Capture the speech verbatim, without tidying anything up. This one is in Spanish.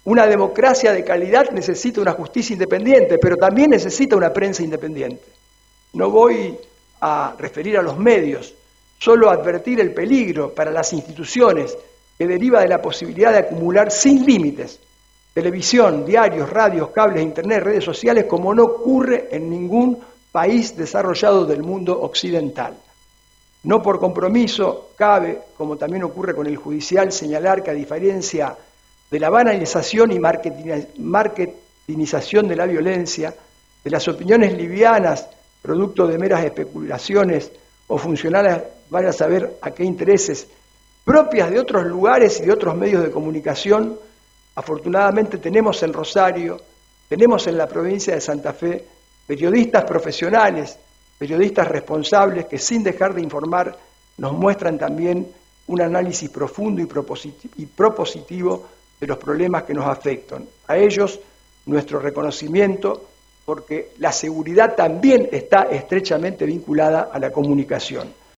Una democracia de calidad necesita una justicia independiente, pero también necesita una prensa independiente. No voy a referir a los medios, solo advertir el peligro para las instituciones que deriva de la posibilidad de acumular sin límites televisión, diarios, radios, cables, internet, redes sociales, como no ocurre en ningún país desarrollado del mundo occidental. No por compromiso cabe, como también ocurre con el judicial, señalar que a diferencia de la banalización y marketingización de la violencia, de las opiniones livianas, producto de meras especulaciones o funcionales, vaya a saber a qué intereses, propias de otros lugares y de otros medios de comunicación, afortunadamente tenemos en Rosario, tenemos en la provincia de Santa Fe, periodistas profesionales, periodistas responsables que sin dejar de informar nos muestran también un análisis profundo y propositivo de los problemas que nos afectan. A ellos nuestro reconocimiento, porque la seguridad también está estrechamente vinculada a la comunicación.